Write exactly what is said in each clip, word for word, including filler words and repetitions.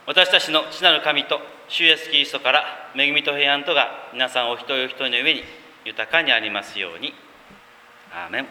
私たちの父なる神と主イエスキリストから恵みと平安とが皆さんお一人お一人の上に豊かにありますように。アーメン。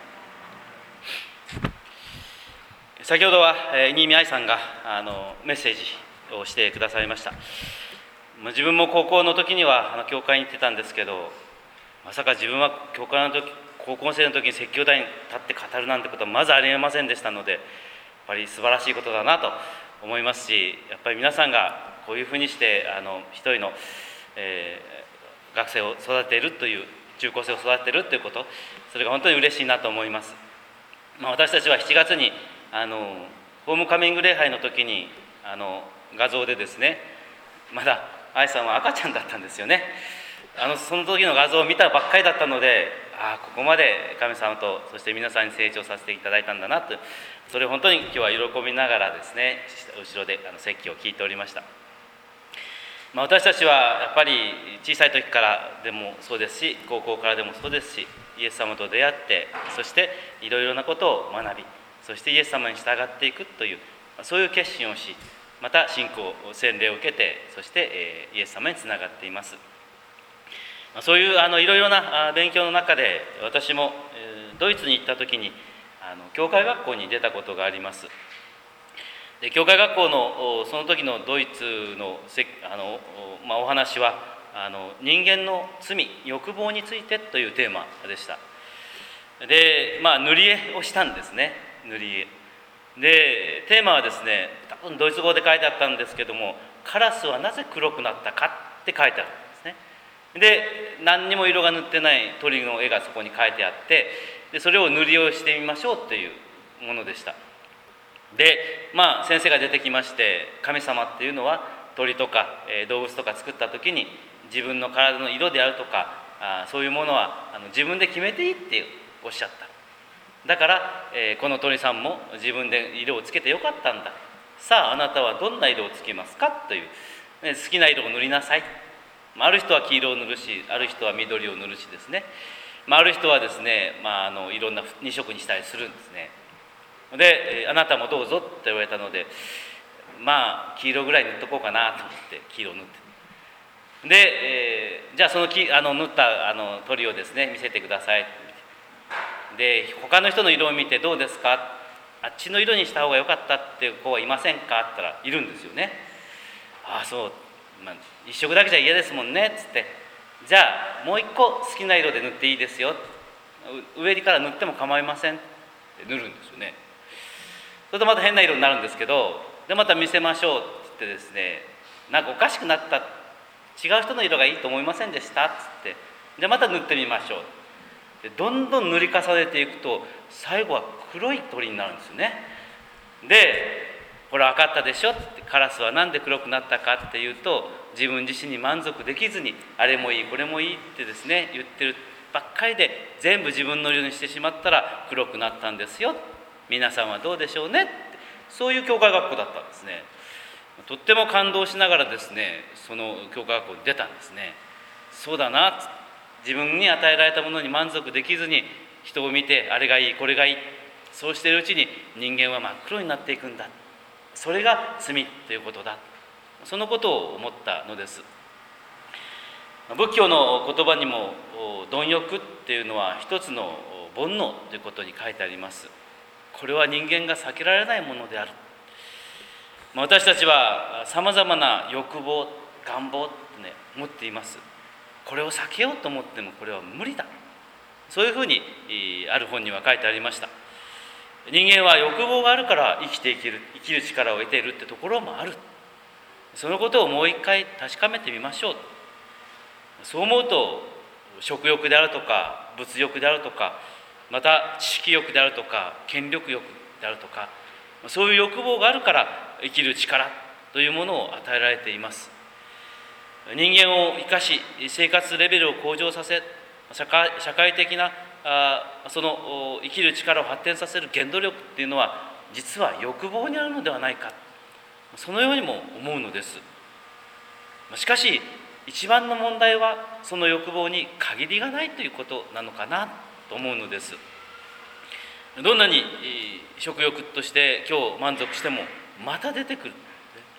先ほどは新見愛さんがあのメッセージをしてくださいました。自分も高校の時にはあの教会に行ってたんですけど、まさか自分は教会の時高校生の時に説教台に立って語るなんてことはまずありえませんでしたので、やっぱり素晴らしいことだなと思いますし、やっぱり皆さんがこういうふうにしてあの一人の、えー、学生を育てているという、中高生を育てているということ、それが本当に嬉しいなと思います。まあ、私たちはしちがつにあのホームカミング礼拝の時にあの画像でですね、まだ愛さんは赤ちゃんだったんですよね。あのその時の画像を見たばっかりだったので、ああここまで神様とそして皆さんに成長させていただいたんだなと、それを本当に今日は喜びながらですね、後ろであの説教を聞いておりました。まあ、私たちはやっぱり小さい時からでもそうですし、高校からでもそうですし、イエス様と出会って、そしていろいろなことを学び、そしてイエス様に従っていくという、そういう決心をし、また信仰洗礼を受けて、そして、えー、イエス様につながっています。そういうあのいろいろな勉強の中で、私も、えー、ドイツに行った時にあの教会学校に出たことがあります。で教会学校のその時のドイツのせあの、まあ、お話はあの人間の罪、欲望についてというテーマでした。で、まあ、塗り絵をしたんですね。塗り絵で、テーマはですね、多分ドイツ語で書いてあったんですけども、カラスはなぜ黒くなったかって書いてあるんですね。で、何にも色が塗ってない鳥の絵がそこに書いてあって、でそれを塗り絵をしてみましょうというものでした。で、まあ先生が出てきまして、神様っていうのは鳥とか、えー、動物とか作った時に自分の体の色であるとか、あそういうものはあの自分で決めていいっておっしゃった。だから、えー、この鳥さんも自分で色をつけてよかったんだ。さああなたはどんな色をつけますかという、ね、好きな色を塗りなさい。ある人は黄色を塗るし、ある人は緑を塗るしですね、まあ、ある人はですね、まあ、あのいろんなに色にしたりするんですね。で、あなたもどうぞって言われたので、まあ黄色ぐらい塗っとこうかなと思って黄色を塗って、で、えー、じゃあそのきあの塗ったあの鳥をですね見せてください。で他の人の色を見てどうですか、あっちの色にした方が良かったっていう子はいませんかって言ったらいるんですよね。ああそう、まあ、一色だけじゃ嫌ですもんねっつって、じゃあもう一個好きな色で塗っていいですよ、上から塗っても構いませんって塗るんですよね。それとまた変な色になるんですけど、でまた見せましょうって言ってですね、なんかおかしくなった、違う人の色がいいと思いませんでしたっつって、でまた塗ってみましょう。でどんどん塗り重ねていくと最後は黒い鳥になるんですよね。でこれ分かったでしょって、カラスは何で黒くなったかっていうと、自分自身に満足できずにあれもいいこれもいいってですね言ってるばっかりで、全部自分の色にしてしまったら黒くなったんですよ、皆さんはどうでしょうねって、そういう教会学校だったんですね。とっても感動しながらですね、その教会学校に出たんですね。そうだな、自分に与えられたものに満足できずに人を見てあれがいいこれがいい、そうしているうちに人間は真っ黒になっていくんだ、それが罪ということだ、そのことを思ったのです。仏教の言葉にも貪欲っていうのは一つの煩悩ということに書いてあります。これは人間が避けられないものである。私たちはさまざまな欲望、願望ってね持っています。これを避けようと思ってもこれは無理だ、そういうふうにある本には書いてありました。人間は欲望があるから生きていける、生きる力を得ているってところもある。そのことをもう一回確かめてみましょう。そう思うと、食欲であるとか物欲であるとか、また知識欲であるとか権力欲であるとか、そういう欲望があるから生きる力というものを与えられています。人間を生かし生活レベルを向上させ、社会、社会的なあその生きる力を発展させる原動力っていうのは実は欲望にあるのではないか、そのようにも思うのです。しかし一番の問題はその欲望に限りがないということなのかなと思うのです。どんなに食欲として今日満足してもまた出てくる。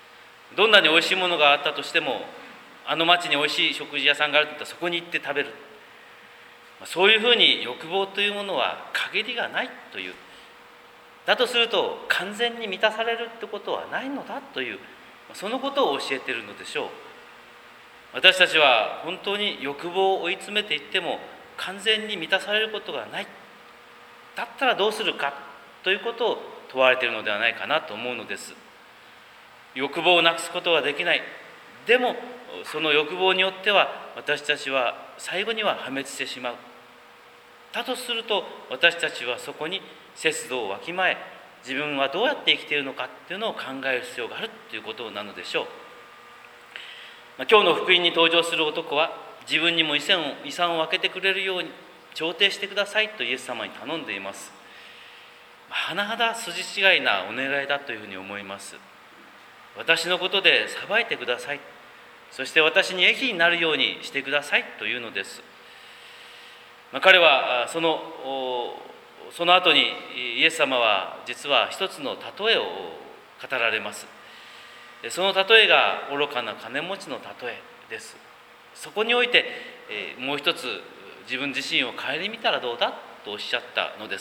どんなにおいしいものがあったとしても、あの町においしい食事屋さんがあると言ったらそこに行って食べる。そういうふうに欲望というものは限りがないという。だとすると完全に満たされるってことはないのだという、そのことを教えているのでしょう。私たちは本当に欲望を追い詰めていっても完全に満たされることがない。だったらどうするかということを問われているのではないかなと思うのです。欲望をなくすことはできない。でもその欲望によっては私たちは最後には破滅してしまう。だとすると私たちはそこに節度をわきまえ、自分はどうやって生きているのかというのを考える必要があるということなのでしょう。今日の福音に登場する男は、自分にも遺産を、遺産を分けてくれるように調停してくださいとイエス様に頼んでいます。甚だ筋違いなお願いだというふうに思います。私のことで裁いてください。そして私に益になるようにしてくださいというのです。彼はその、その後にイエス様は実は一つの例えを語られます。その例えが愚かな金持ちの例えです。そこにおいてもう一つ自分自身を顧みたらどうだとおっしゃったのです。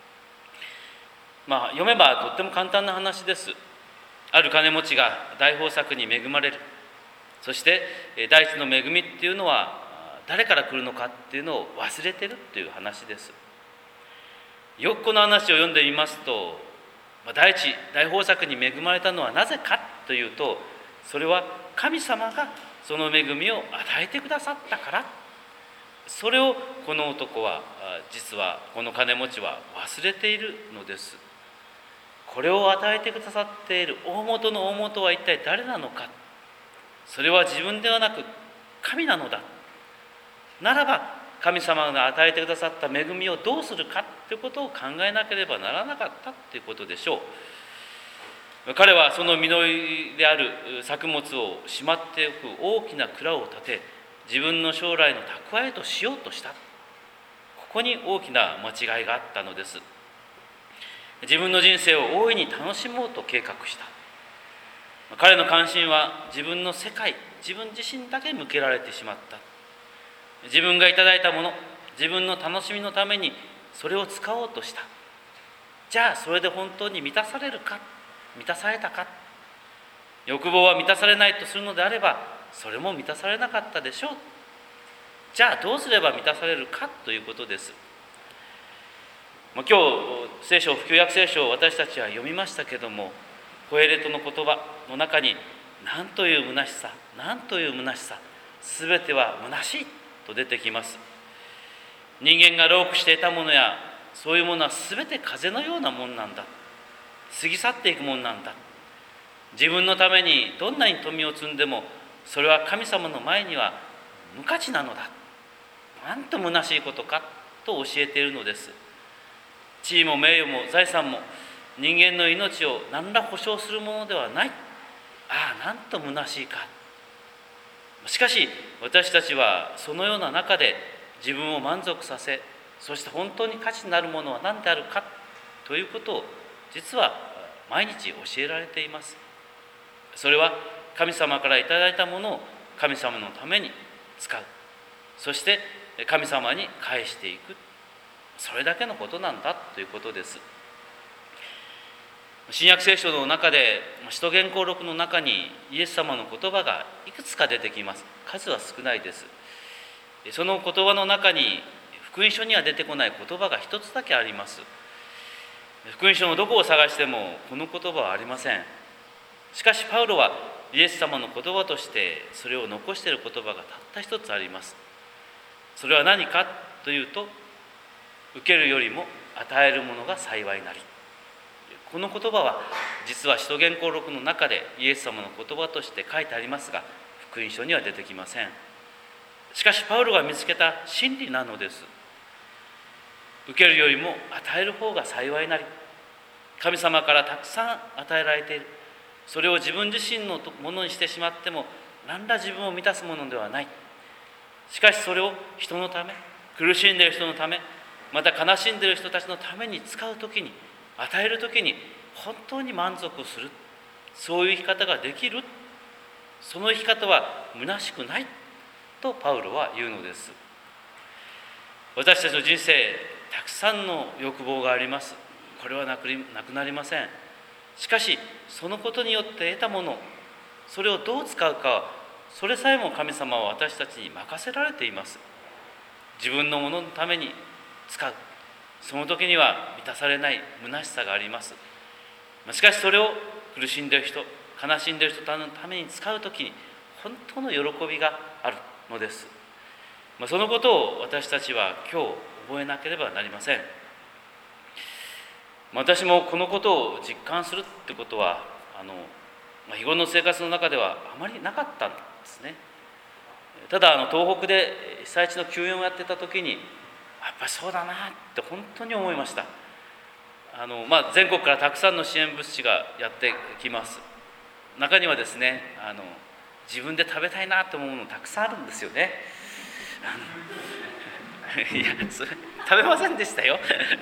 まあ読めばとっても簡単な話です。ある金持ちが大豊作に恵まれる。そして大地の恵みっていうのは誰から来るのかっていうのを忘れてるっていう話です。よくこの話を読んでみますと、大地大豊作に恵まれたのはなぜかというと、それは神様がその恵みを与えてくださったから。それをこの男は、実はこの金持ちは忘れているのです。これを与えてくださっている大元の大元は一体誰なのか。それは自分ではなく神なのだ。ならば神様が与えてくださった恵みをどうするかということを考えなければならなかったということでしょう。彼はその実りである作物をしまっておく大きな蔵を建て、自分の将来の蓄えとしようとした。ここに大きな間違いがあったのです。自分の人生を大いに楽しもうと計画した。彼の関心は自分の世界、自分自身だけ向けられてしまった。自分がいただいたもの、自分の楽しみのためにそれを使おうとした。じゃあそれで本当に満たされるか、満たされたか。欲望は満たされないとするのであれば、それも満たされなかったでしょう。じゃあどうすれば満たされるかということです。今日聖書、旧約聖書を私たちは読みましたけども、コエレトの言葉の中に、なんという虚しさ、なんという虚しさ、すべては虚しいと出てきます。人間が労苦していたものや、そういうものはすべて風のようなもんなんだ。過ぎ去っていくもんなんだ。自分のためにどんなに富を積んでも、それは神様の前には無価値なのだ。なんと虚しいことかと教えているのです。地位も名誉も財産も人間の命を何ら保証するものではない。ああ、なんと虚しいか。しかし私たちはそのような中で自分を満足させ、そして本当に価値になるものは何であるかということを実は毎日教えられています。それは神様からいただいたものを神様のために使う。そして神様に返していく。それだけのことなんだということです。新約聖書の中で、使徒言行録の中にイエス様の言葉がいくつか出てきます。数は少ないです。その言葉の中に福音書には出てこない言葉が一つだけあります。福音書のどこを探してもこの言葉はありません。しかしパウロはイエス様の言葉としてそれを残している言葉がたった一つあります。それは何かというと、受けるよりも与えるものが幸いなり。この言葉は実は使徒言行録の中でイエス様の言葉として書いてありますが、福音書には出てきません。しかしパウロが見つけた真理なのです。受けるよりも与える方が幸いなり。神様からたくさん与えられている。それを自分自身のものにしてしまっても何ら自分を満たすものではない。しかしそれを人のため、苦しんでいる人のため、また悲しんでいる人たちのために使うときに、与えるときに本当に満足する。そういう生き方ができるその生き方は虚しくないとパウロは言うのです。私たちの人生、たくさんの欲望があります。これはなくなりません。しかしそのことによって得たもの、それをどう使うか、それさえも神様は私たちに任せられています。自分のもののために使う、その時には満たされない虚しさがあります。しかしそれを苦しんでいる人、悲しんでいる人のために使う時に本当の喜びがあるのです。そのことを私たちは今日覚えなければなりません。私もこのことを実感するってことはあの日頃の生活の中ではあまりなかったんですね。ただあの東北で被災地の救援をやってた時にやっぱりそうだなって本当に思いました。あの、まあ、全国からたくさんの支援物資がやってきます。中にはですね、あの自分で食べたいなと思うものたくさんあるんですよね。いやそれ食べませんでしたよ。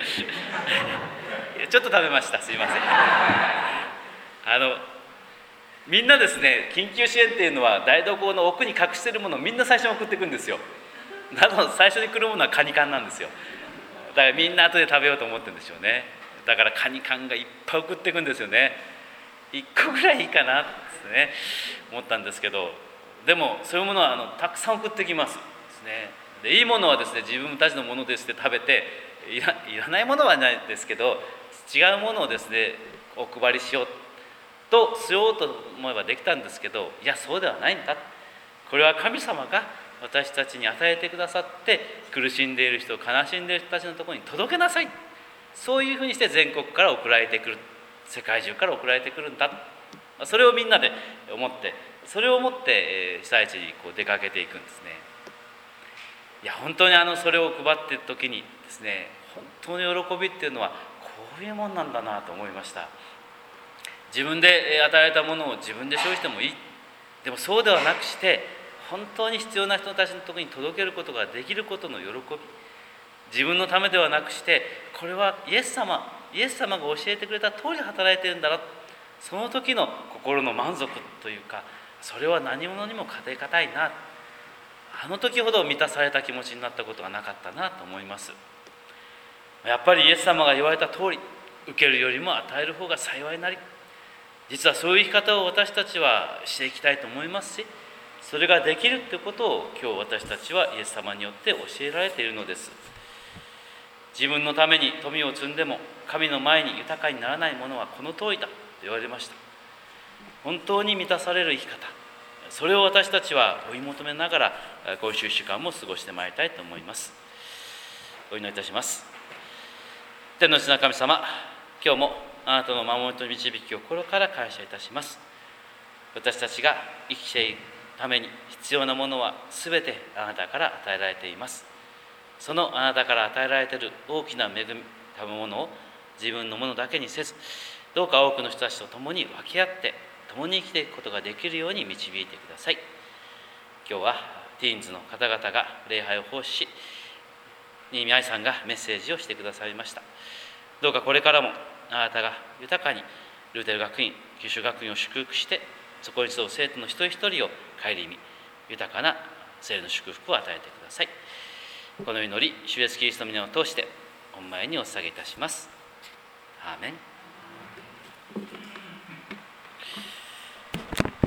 ちょっと食べました、すいません。あのみんなですね、緊急支援っていうのは台所の奥に隠しているものをみんな最初に送っていくんですよ。なので最初に来るものはカニ缶なんですよ。だからみんな後で食べようと思ってるんでしょうね。だからカニ缶がいっぱい送っていくんですよね。いっこぐらいいいかなってね思ったんですけど、でもそういうものはあのたくさん送ってきますですね。でいいものはですね、自分たちのものですって食べて、い ら, いらないものはないですけど、違うものをですねお配りしようとしようと思えばできたんですけど、いやそうではないんだ、これは神様が私たちに与えてくださって、苦しんでいる人、悲しんでいる人たちのところに届けなさい、そういうふうにして全国から送られてくる、世界中から送られてくるんだ、それをみんなで思って、それを持って被災地にこう出かけていくんですね。いや本当にあのそれを配っている時にですね、本当に喜びっていうのはこういうもんなんだなと思いました。自分で与えられたものを自分で消費してもいい、でもそうではなくして、本当に必要な人たちのところに届けることができることの喜び、自分のためではなくして、これはイエス様イエス様が教えてくれた通り働いているんだな、その時の心の満足というか、それは何者にも勝て難いな、あの時ほど満たされた気持ちになったことがなかったなと思います。やっぱりイエス様が言われた通り、受けるよりも与える方が幸いなり、実はそういう生き方を私たちはしていきたいと思いますし、それができるということを今日私たちはイエス様によって教えられているのです。自分のために富を積んでも神の前に豊かにならないものはこの通りだと言われました。本当に満たされる生き方、それを私たちは追い求めながら今週いっしゅうかんも過ごしてまいりたいと思います。お祈りいたします。天の父な神様、今日もあなたの守りと導きを心から感謝いたします。私たちが生きていくために必要なものはすべてあなたから与えられています。そのあなたから与えられている大きな恵み、食べ物を自分のものだけにせず、どうか多くの人たちと共に分け合って共に生きていくことができるように導いてください。今日はティーンズの方々が礼拝を奉仕し、新見愛さんがメッセージをしてくださいました。どうかこれからもあなたが豊かにルーテル学院、九州学院を祝福して、そこに集う生徒の一人一人を顧み、豊かな聖霊の祝福を与えてください。この祈り、主イエスキリストの皆を通して御前にお捧げいたします。アーメン。